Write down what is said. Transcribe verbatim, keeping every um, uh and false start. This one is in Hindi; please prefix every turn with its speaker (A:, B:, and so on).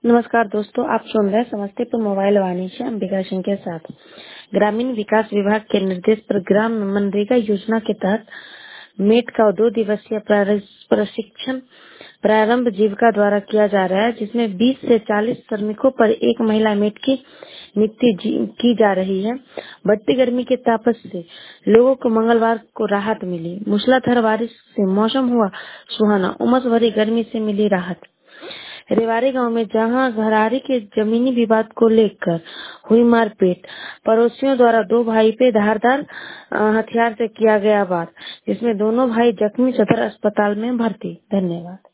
A: नमस्कार दोस्तों, आप सुन रहे हैं समस्तीपुर मोबाइल वाणी से अंबिका सिंह के साथ। ग्रामीण विकास विभाग के निर्देश पर ग्राम मनरेगा योजना के तहत मेट का दो दिवसीय प्रशिक्षण प्रारंभ जीविका द्वारा किया जा रहा है, जिसमें बीस से चालीस श्रमिकों पर एक महिला मेट की नियुक्ति की जा रही है। बढ़ती गर्मी के तापस से लोगों को मंगलवार को राहत मिली। मूसलाधार बारिश से मौसम हुआ सुहाना, उमस भरी गर्मी से मिली राहत। रेवाड़ी गांव में जहां घरारी के जमीनी विवाद को लेकर हुई मारपीट, पड़ोसियों द्वारा दो भाई पे धारदार हथियार से किया गया वार, जिसमें दोनों भाई जख्मी सदर अस्पताल में भर्ती। धन्यवाद।